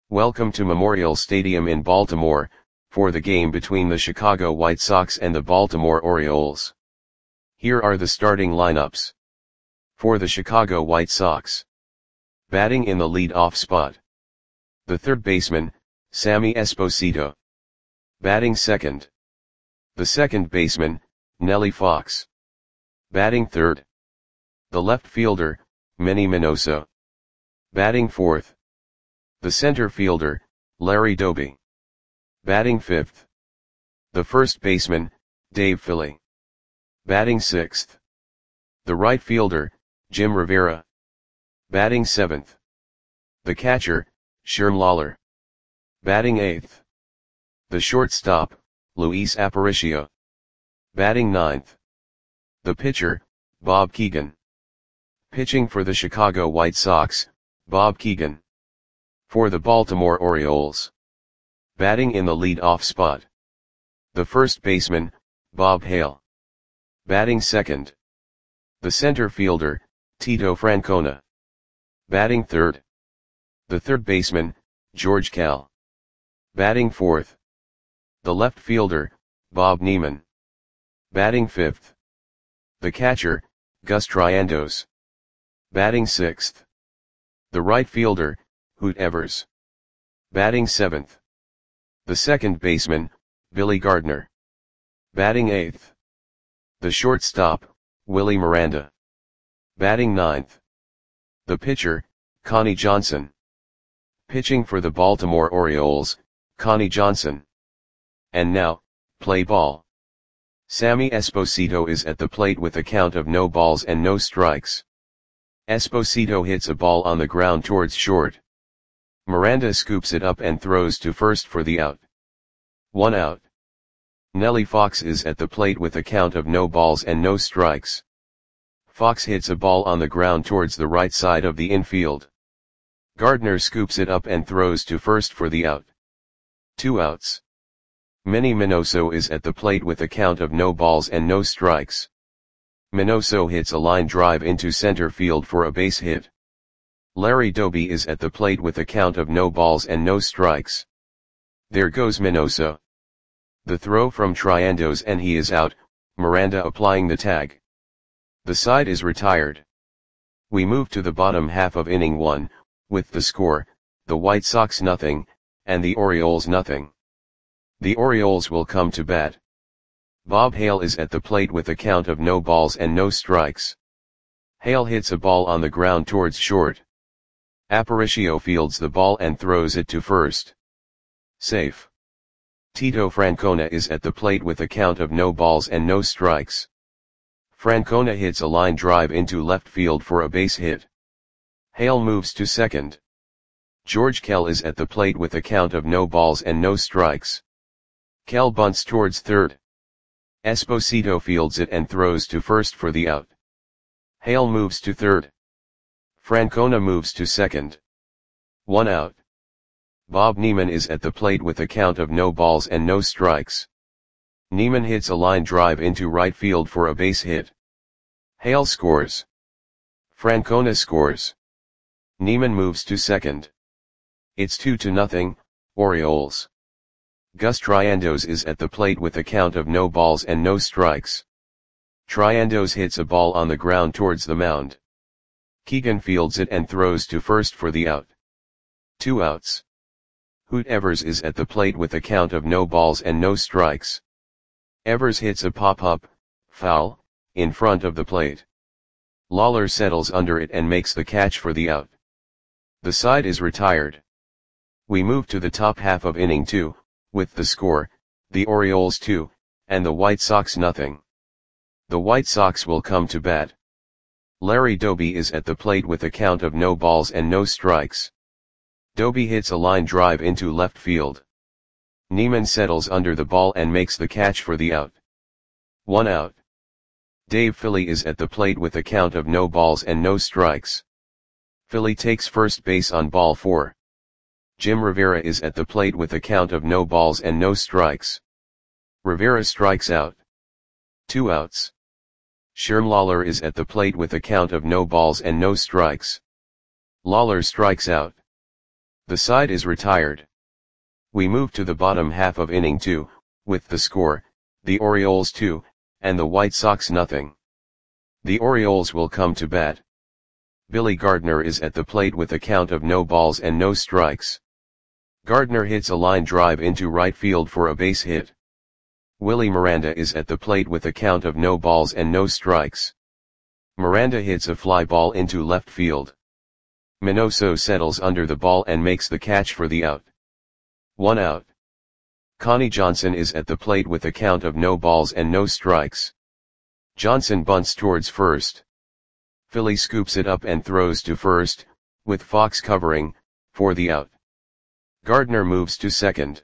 Welcome to Memorial Stadium in Baltimore, for the game between the Chicago White Sox and the Baltimore Orioles. Here are the starting lineups. For the Chicago White Sox. Batting in the lead-off spot. The third baseman, Sammy Esposito. Batting second. The second baseman, Nellie Fox. Batting third. The left fielder, Manny Minoso. Batting fourth. The center fielder, Larry Doby. Batting fifth. The first baseman, Dave Philly. Batting sixth. The right fielder, Jim Rivera. Batting seventh. The catcher, Sherm Lawler. Batting eighth. The shortstop, Luis Aparicio. Batting ninth. The pitcher, Bob Keegan. Pitching for the Chicago White Sox, Bob Keegan. For the Baltimore Orioles. Batting in the lead-off spot. The first baseman, Bob Hale. Batting second. The center fielder, Tito Francona. Batting third. The third baseman, George Kell. Batting fourth. The left fielder, Bob Neiman. Batting fifth. The catcher, Gus Triandos. Batting sixth. The right fielder, Hoot Evers. Batting seventh. The second baseman, Billy Gardner. Batting eighth. The shortstop, Willie Miranda. Batting ninth. The pitcher, Connie Johnson. Pitching for the Baltimore Orioles, Connie Johnson. And now, play ball. Sammy Esposito is at the plate with a count of no balls and no strikes. Esposito hits a ball on the ground towards short. Miranda scoops it up and throws to first for the out. 1 out. Nellie Fox is at the plate with a count of no balls and no strikes. Fox hits a ball on the ground towards the right side of the infield. Gardner scoops it up and throws to first for the out. 2 outs. Manny Minoso is at the plate with a count of no balls and no strikes. Minoso hits a line drive into center field for a base hit. Larry Doby is at the plate with a count of no balls and no strikes. There goes Minoso. The throw from Triandos and he is out, Miranda applying the tag. The side is retired. We move to the bottom half of inning 1, with the score, the White Sox 0, and the Orioles 0. The Orioles will come to bat. Bob Hale is at the plate with a count of no balls and no strikes. Hale hits a ball on the ground towards short. Aparicio fields the ball and throws it to first. Safe. Tito Francona is at the plate with a count of no balls and no strikes. Francona hits a line drive into left field for a base hit. Hale moves to second. George Kell is at the plate with a count of no balls and no strikes. Kell bunts towards third. Esposito fields it and throws to first for the out. Hale moves to third. Francona moves to second. 1 out. Bob Neiman is at the plate with a count of no balls and no strikes. Neiman hits a line drive into right field for a base hit. Hale scores. Francona scores. Neiman moves to second. It's 2-0, Orioles. Gus Triandos is at the plate with a count of no balls and no strikes. Triandos hits a ball on the ground towards the mound. Keegan fields it and throws to first for the out. 2 outs. Hoot Evers is at the plate with a count of no balls and no strikes. Evers hits a pop-up, foul, in front of the plate. Lawler settles under it and makes the catch for the out. The side is retired. We move to the top half of inning 2, with the score, the Orioles 2, and the White Sox 0. The White Sox will come to bat. Larry Doby is at the plate with a count of no balls and no strikes. Doby hits a line drive into left field. Neiman settles under the ball and makes the catch for the out. 1 out. Dave Philly is at the plate with a count of no balls and no strikes. Philly takes first base on ball 4. Jim Rivera is at the plate with a count of no balls and no strikes. Rivera strikes out. 2 outs. Sherm Lawler is at the plate with a count of no balls and no strikes. Lawler strikes out. The side is retired. We move to the bottom half of inning 2, with the score, the Orioles 2, and the White Sox nothing. The Orioles will come to bat. Billy Gardner is at the plate with a count of no balls and no strikes. Gardner hits a line drive into right field for a base hit. Willie Miranda is at the plate with a count of no balls and no strikes. Miranda hits a fly ball into left field. Minoso settles under the ball and makes the catch for the out. 1 out. Connie Johnson is at the plate with a count of no balls and no strikes. Johnson bunts towards first. Philly scoops it up and throws to first, with Fox covering, for the out. Gardner moves to second.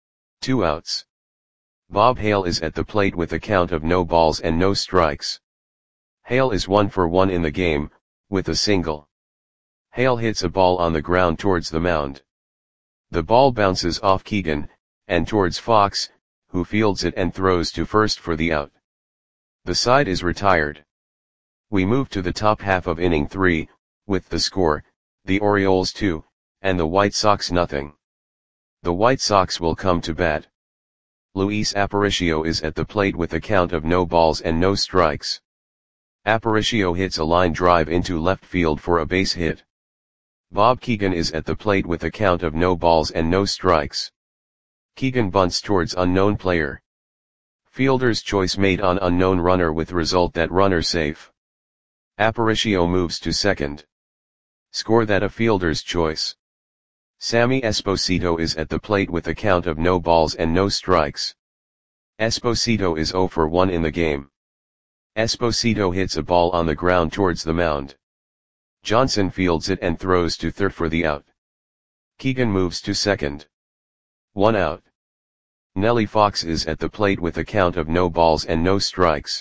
2 outs. Bob Hale is at the plate with a count of no balls and no strikes. Hale is 1 for 1 in the game, with a single. Hale hits a ball on the ground towards the mound. The ball bounces off Keegan, and towards Fox, who fields it and throws to first for the out. The side is retired. We move to the top half of inning 3, with the score, the Orioles 2, and the White Sox nothing. The White Sox will come to bat. Luis Aparicio is at the plate with a count of no balls and no strikes. Aparicio hits a line drive into left field for a base hit. Bob Keegan is at the plate with a count of no balls and no strikes. Keegan bunts towards unknown player. Fielder's choice made on unknown runner with result that runner safe. Aparicio moves to second. Score that a fielder's choice. Sammy Esposito is at the plate with a count of no balls and no strikes. Esposito is 0 for 1 in the game. Esposito hits a ball on the ground towards the mound. Johnson fields it and throws to third for the out. Keegan moves to second. 1 out. Nellie Fox is at the plate with a count of no balls and no strikes.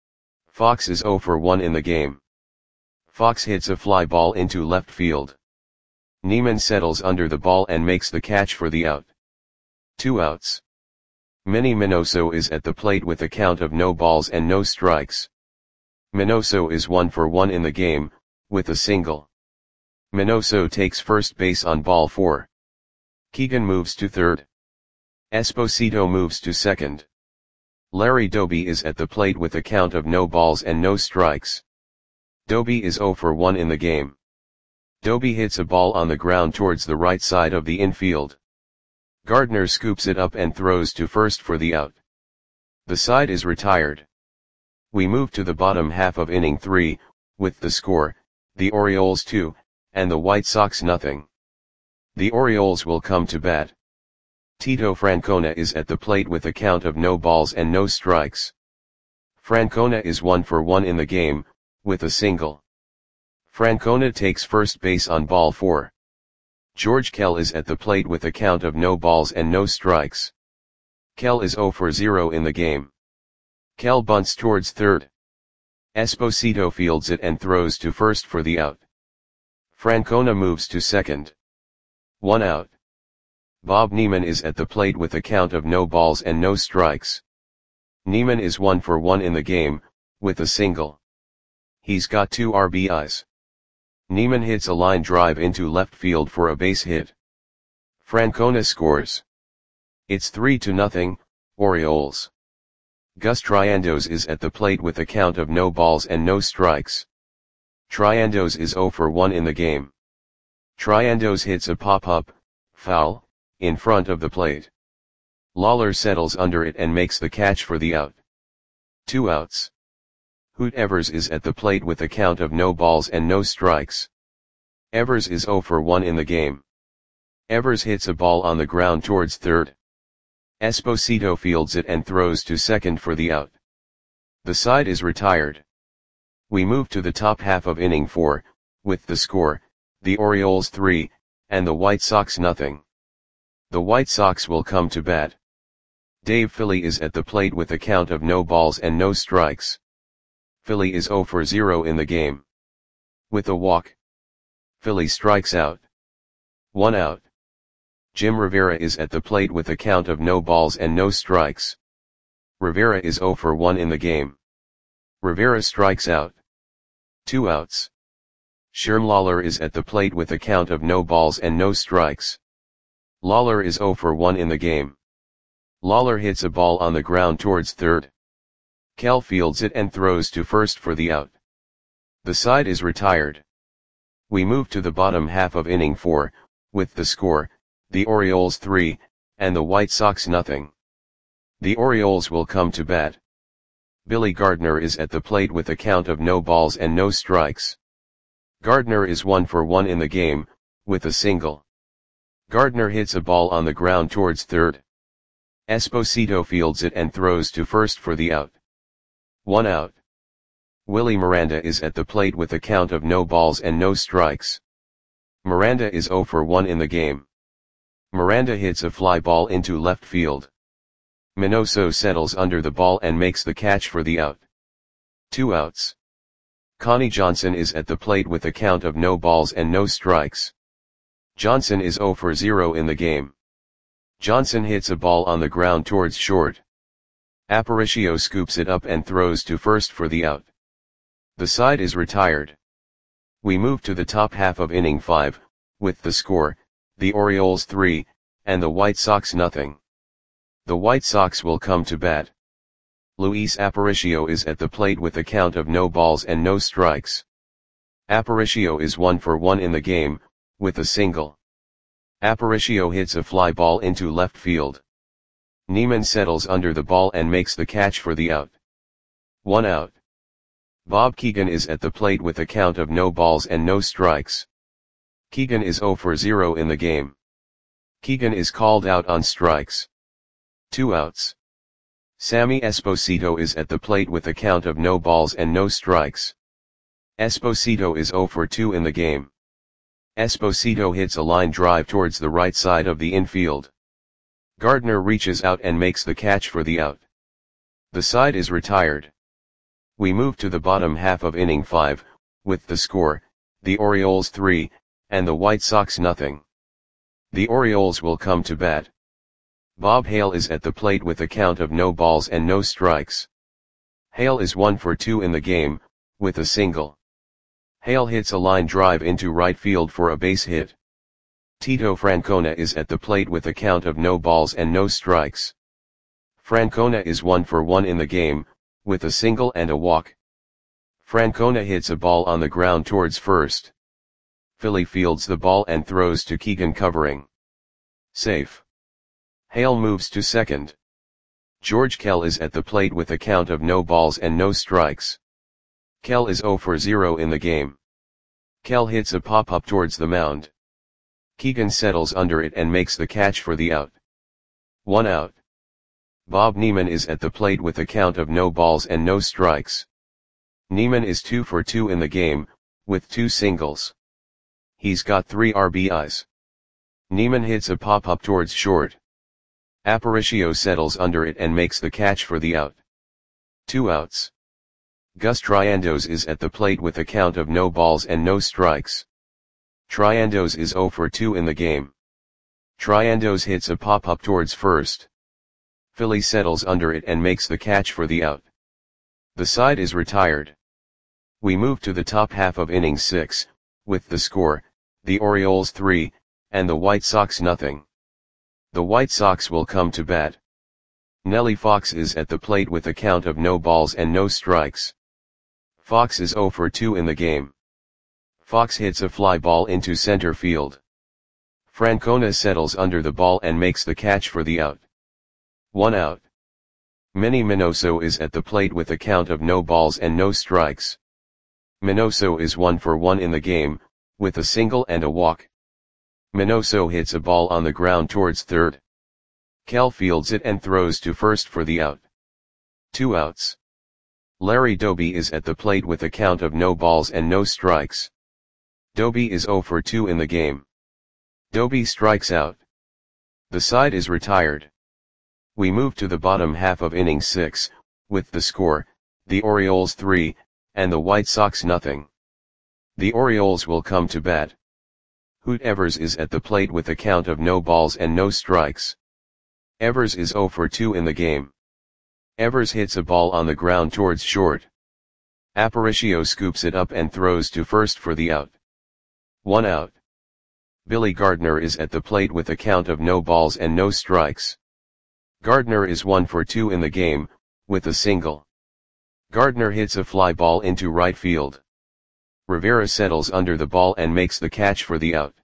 Fox is 0 for 1 in the game. Fox hits a fly ball into left field. Neiman settles under the ball and makes the catch for the out. 2 outs. Manny Minoso is at the plate with a count of no balls and no strikes. Minoso is 1 for 1 in the game, with a single. Minoso takes first base on ball 4. Keegan moves to third. Esposito moves to second. Larry Doby is at the plate with a count of no balls and no strikes. Doby is 0 for 1 in the game. Doby hits a ball on the ground towards the right side of the infield. Gardner scoops it up and throws to first for the out. The side is retired. We move to the bottom half of inning 3, with the score, the Orioles 2, and the White Sox nothing. The Orioles will come to bat. Tito Francona is at the plate with a count of no balls and no strikes. Francona is 1 for 1 in the game, with a single. Francona takes first base on ball 4. George Kell is at the plate with a count of no balls and no strikes. Kell is 0 for 0 in the game. Kell bunts towards third. Esposito fields it and throws to first for the out. Francona moves to second. 1 out. Bob Neiman is at the plate with a count of no balls and no strikes. Neiman is 1 for 1 in the game, with a single. He's got 2 RBIs. Neiman hits a line drive into left field for a base hit. Francona scores. It's 3-0, Orioles. Gus Triandos is at the plate with a count of no balls and no strikes. Triandos is 0 for 1 in the game. Triandos hits a pop-up, foul, in front of the plate. Lawler settles under it and makes the catch for the out. 2 outs. Hoot Evers is at the plate with a count of no balls and no strikes. Evers is 0 for 1 in the game. Evers hits a ball on the ground towards third. Esposito fields it and throws to second for the out. The side is retired. We move to the top half of inning 4, with the score, the Orioles 3, and the White Sox nothing. The White Sox will come to bat. Dave Philly is at the plate with a count of no balls and no strikes. Philly is 0 for 0 in the game. With a walk. Philly strikes out. 1 out. Jim Rivera is at the plate with a count of no balls and no strikes. Rivera is 0 for 1 in the game. Rivera strikes out. 2 outs. Sherm is at the plate with a count of no balls and no strikes. Lawler is 0 for 1 in the game. Lawler hits a ball on the ground towards third. Kell fields it and throws to first for the out. The side is retired. We move to the bottom half of inning 4, with the score, the Orioles 3, and the White Sox nothing. The Orioles will come to bat. Billy Gardner is at the plate with a count of no balls and no strikes. Gardner is 1 for 1 in the game, with a single. Gardner hits a ball on the ground towards third. Esposito fields it and throws to first for the out. 1 out. Willie Miranda is at the plate with a count of no balls and no strikes. Miranda is 0 for 1 in the game. Miranda hits a fly ball into left field. Minoso settles under the ball and makes the catch for the out. 2 outs. Connie Johnson is at the plate with a count of no balls and no strikes. Johnson is 0 for 0 in the game. Johnson hits a ball on the ground towards short. Aparicio scoops it up and throws to first for the out. The side is retired. We move to the top half of inning 5, with the score, the Orioles 3, and the White Sox nothing. The White Sox will come to bat. Luis Aparicio is at the plate with a count of no balls and no strikes. Aparicio is 1 for 1 in the game, with a single. Aparicio hits a fly ball into left field. Neiman settles under the ball and makes the catch for the out. 1 out. Bob Keegan is at the plate with a count of no balls and no strikes. Keegan is 0 for 0 in the game. Keegan is called out on strikes. 2 outs. Sammy Esposito is at the plate with a count of no balls and no strikes. Esposito is 0 for 2 in the game. Esposito hits a line drive towards the right side of the infield. Gardner reaches out and makes the catch for the out. The side is retired. We move to the bottom half of inning 5, with the score, the Orioles 3, and the White Sox nothing. The Orioles will come to bat. Bob Hale is at the plate with a count of no balls and no strikes. Hale is 1 for 2 in the game, with a single. Hale hits a line drive into right field for a base hit. Tito Francona is at the plate with a count of no balls and no strikes. Francona is 1 for 1 in the game, with a single and a walk. Francona hits a ball on the ground towards first. Philly fields the ball and throws to Keegan covering. Safe. Hale moves to second. George Kell is at the plate with a count of no balls and no strikes. Kell is 0 for 0 in the game. Kell hits a pop-up towards the mound. Keegan settles under it and makes the catch for the out. 1 out. Bob Neiman is at the plate with a count of no balls and no strikes. Neiman is 2 for 2 in the game, with 2 singles. He's got 3 RBIs. Neiman hits a pop-up towards short. Aparicio settles under it and makes the catch for the out. 2 outs. Gus Triandos is at the plate with a count of no balls and no strikes. Triandos is 0 for 2 in the game. Triandos hits a pop-up towards first. Philly settles under it and makes the catch for the out. The side is retired. We move to the top half of inning 6, with the score, the Orioles 3, and the White Sox nothing. The White Sox will come to bat. Nellie Fox is at the plate with a count of no balls and no strikes. Fox is 0 for 2 in the game. Fox hits a fly ball into center field. Francona settles under the ball and makes the catch for the out. 1 out. Manny Minoso is at the plate with a count of no balls and no strikes. Minoso is 1 for 1 in the game, with a single and a walk. Minoso hits a ball on the ground towards third. Kell fields it and throws to first for the out. 2 outs. Larry Doby is at the plate with a count of no balls and no strikes. Doby is 0 for 2 in the game. Doby strikes out. The side is retired. We move to the bottom half of inning 6, with the score, the Orioles 3, and the White Sox nothing. The Orioles will come to bat. Hoot Evers is at the plate with a count of no balls and no strikes. Evers is 0 for 2 in the game. Evers hits a ball on the ground towards short. Aparicio scoops it up and throws to first for the out. 1 out. Billy Gardner is at the plate with a count of no balls and no strikes. Gardner is 1 for 2 in the game, with a single. Gardner hits a fly ball into right field. Rivera settles under the ball and makes the catch for the out.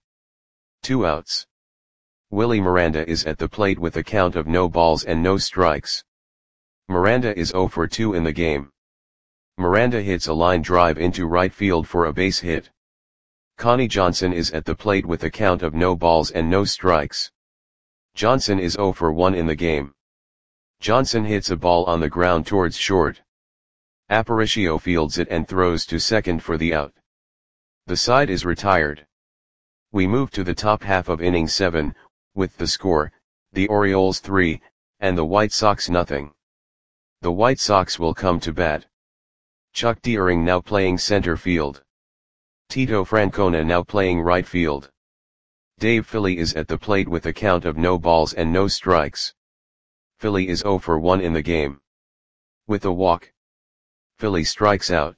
2 outs. Willie Miranda is at the plate with a count of no balls and no strikes. Miranda is 0 for 2 in the game. Miranda hits a line drive into right field for a base hit. Connie Johnson is at the plate with a count of no balls and no strikes. Johnson is 0 for 1 in the game. Johnson hits a ball on the ground towards short. Aparicio fields it and throws to second for the out. The side is retired. We move to the top half of inning 7, with the score, the Orioles 3, and the White Sox nothing. The White Sox will come to bat. Chuck Deering now playing center field. Tito Francona now playing right field. Dave Philly is at the plate with a count of no balls and no strikes. Philly is 0 for 1 in the game. With a walk, Philly strikes out.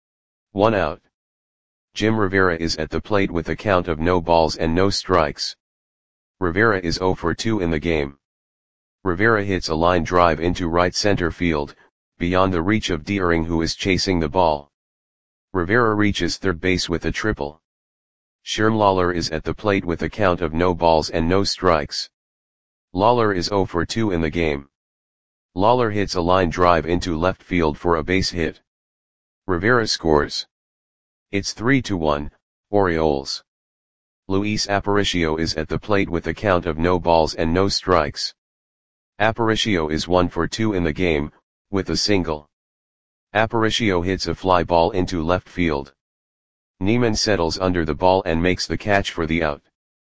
1 out. Jim Rivera is at the plate with a count of no balls and no strikes. Rivera is 0 for 2 in the game. Rivera hits a line drive into right center field, beyond the reach of Deering, who is chasing the ball. Rivera reaches third base with a triple. Sherm Lawler is at the plate with a count of no balls and no strikes. Lawler is 0 for 2 in the game. Lawler hits a line drive into left field for a base hit. Rivera scores. It's 3-1, Orioles. Luis Aparicio is at the plate with a count of no balls and no strikes. Aparicio is 1 for 2 in the game, with a single. Aparicio hits a fly ball into left field. Neiman settles under the ball and makes the catch for the out.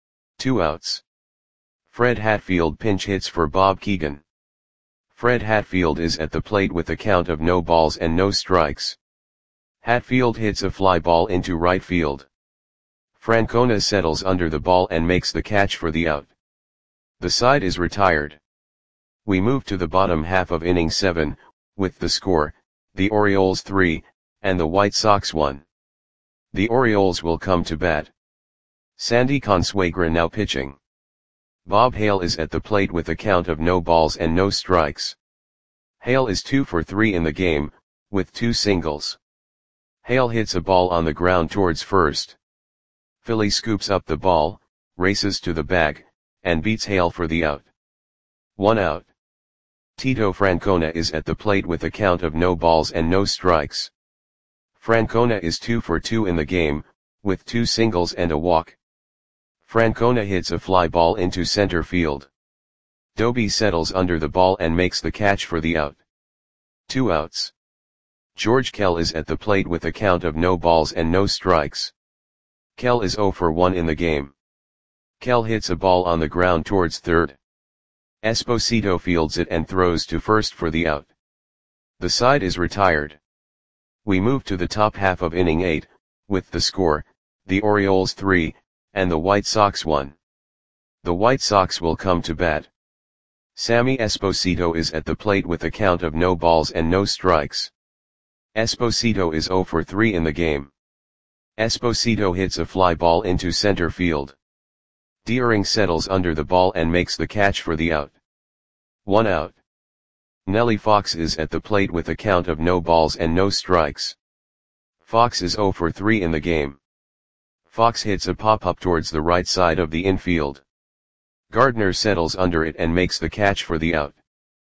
2 outs. Fred Hatfield pinch hits for Bob Keegan. Fred Hatfield is at the plate with a count of no balls and no strikes. Hatfield hits a fly ball into right field. Francona settles under the ball and makes the catch for the out. The side is retired. We move to the bottom half of inning 7, with the score, the Orioles 3, and the White Sox 1. The Orioles will come to bat. Sandy Consuegra now pitching. Bob Hale is at the plate with a count of no balls and no strikes. Hale is 2 for 3 in the game, with 2 singles. Hale hits a ball on the ground towards first. Philly scoops up the ball, races to the bag, and beats Hale for the out. 1 out. Tito Francona is at the plate with a count of no balls and no strikes. Francona is 2 for 2 in the game, with 2 singles and a walk. Francona hits a fly ball into center field. Doby settles under the ball and makes the catch for the out. 2 outs. George Kell is at the plate with a count of no balls and no strikes. Kell is 0 for 1 in the game. Kell hits a ball on the ground towards third. Esposito fields it and throws to first for the out. The side is retired. We move to the top half of inning 8, with the score, the Orioles 3, and the White Sox 1. The White Sox will come to bat. Sammy Esposito is at the plate with a count of no balls and no strikes. Esposito is 0 for 3 in the game. Esposito hits a fly ball into center field. Deering settles under the ball and makes the catch for the out. 1 out. Nellie Fox is at the plate with a count of no balls and no strikes. Fox is 0 for 3 in the game. Fox hits a pop-up towards the right side of the infield. Gardner settles under it and makes the catch for the out.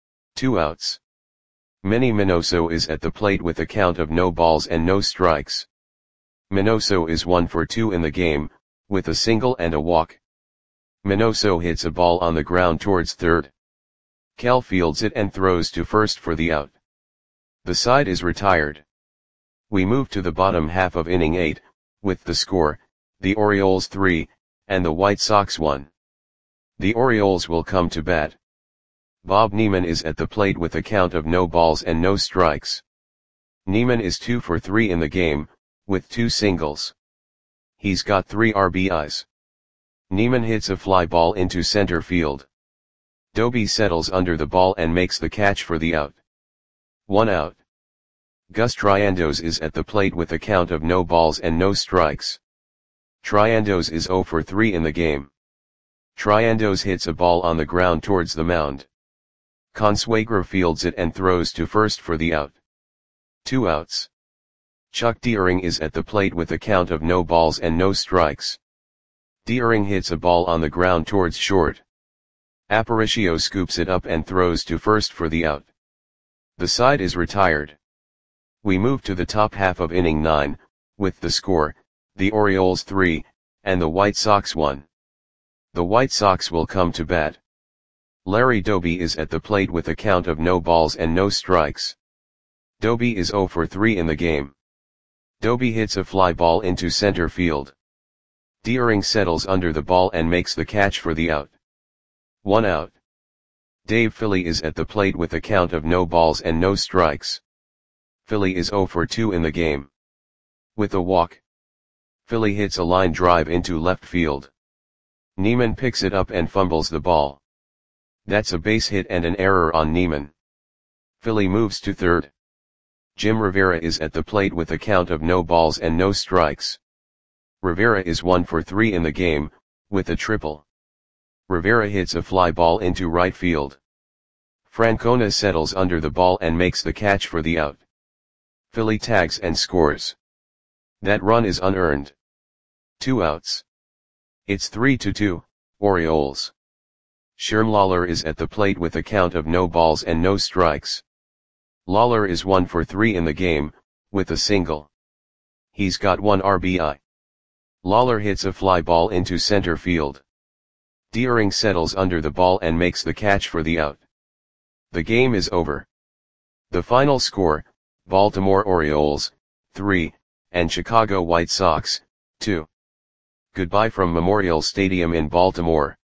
2 outs. Manny Minoso is at the plate with a count of no balls and no strikes. Minoso is 1 for 2 in the game, with a single and a walk. Minoso hits a ball on the ground towards third. Kell fields it and throws to first for the out. The side is retired. We move to the bottom half of inning 8, with the score, the Orioles 3, and the White Sox 1. The Orioles will come to bat. Bob Neiman is at the plate with a count of no balls and no strikes. Neiman is 2 for 3 in the game, with 2 singles. He's got 3 RBIs. Neiman hits a fly ball into center field. Doby settles under the ball and makes the catch for the out. 1 out. Gus Triandos is at the plate with a count of no balls and no strikes. Triandos is 0 for 3 in the game. Triandos hits a ball on the ground towards the mound. Consuegra fields it and throws to first for the out. 2 outs. Chuck Deering is at the plate with a count of no balls and no strikes. Deering hits a ball on the ground towards short. Aparicio scoops it up and throws to first for the out. The side is retired. We move to the top half of inning 9, with the score, the Orioles 3, and the White Sox 1. The White Sox will come to bat. Larry Doby is at the plate with a count of no balls and no strikes. Doby is 0 for 3 in the game. Doby hits a fly ball into center field. Deering settles under the ball and makes the catch for the out. 1 out. Dave Philly is at the plate with a count of no balls and no strikes. Philly is 0 for 2 in the game. With a walk, Philly hits a line drive into left field. Neiman picks it up and fumbles the ball. That's a base hit and an error on Neiman. Philly moves to third. Jim Rivera is at the plate with a count of no balls and no strikes. Rivera is 1 for 3 in the game, with a triple. Rivera hits a fly ball into right field. Francona settles under the ball and makes the catch for the out. Philly tags and scores. That run is unearned. 2 outs. It's 3-2, Orioles. Sherm Lawler is at the plate with a count of no balls and no strikes. Lawler is 1 for 3 in the game, with a single. He's got 1 RBI. Lawler hits a fly ball into center field. Deering settles under the ball and makes the catch for the out. The game is over. The final score, Baltimore Orioles, 3, and Chicago White Sox, 2. Goodbye from Memorial Stadium in Baltimore.